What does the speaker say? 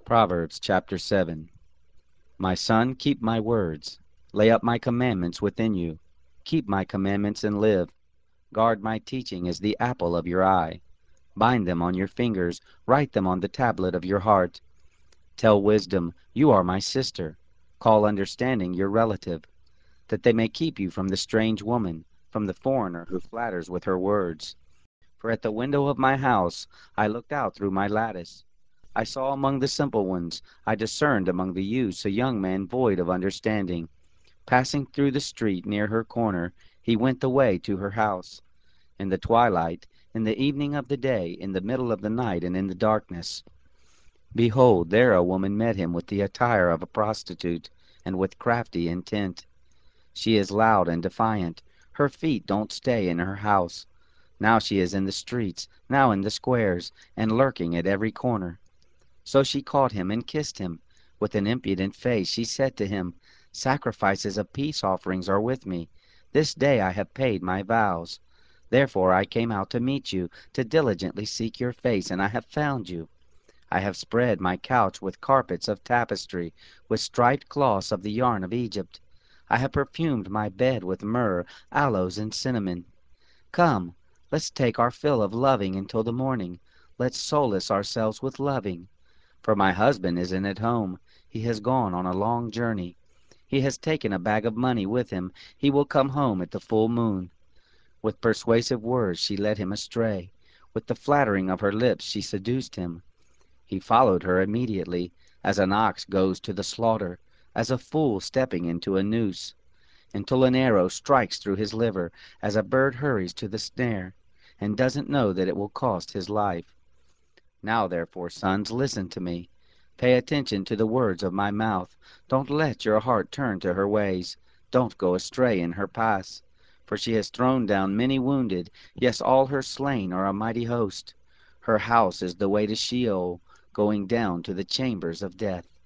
Proverbs chapter 7. My son, keep my words. Lay up my commandments within you. Keep my commandments and live. Guard my teaching as the apple of your eye. Bind them on your fingers. Write them on the tablet of your heart. Tell wisdom, you are my sister. Call understanding your relative, that they may keep you from the strange woman, from the foreigner who flatters with her words. For at the window of my house I looked out through my lattice. I saw among the simple ones, I discerned among the youths a young man void of understanding. Passing through the street near her corner, he went the way to her house. In the twilight, in the evening of the day, in the middle of the night, and in the darkness. Behold, there a woman met him with the attire of a prostitute, and with crafty intent. She is loud and defiant. Her feet don't stay in her house. Now she is in the streets, now in the squares, and lurking at every corner. So she caught him and kissed him. With an impudent face she said to him, Sacrifices of peace offerings are with me. This day I have paid my vows. Therefore I came out to meet you, to diligently seek your face, and I have found you. I have spread my couch with carpets of tapestry, with striped cloths of the yarn of Egypt. I have perfumed my bed with myrrh, aloes, and cinnamon. Come, let's take our fill of loving until the morning. Let's solace ourselves with loving. For my husband isn't at home. He has gone on a long journey. He has taken a bag of money with him. He will come home at the full moon. With persuasive words she led him astray. With the flattering of her lips she seduced him. He followed her immediately, as an ox goes to the slaughter, as a fool stepping into a noose, until an arrow strikes through his liver, as a bird hurries to the snare, and doesn't know that it will cost his life. Now therefore, sons, listen to me. Pay attention to the words of my mouth. Don't let your heart turn to her ways. Don't go astray in her paths. For she has thrown down many wounded, yes, all her slain are a mighty host. Her house is the way to Sheol, going down to the chambers of death.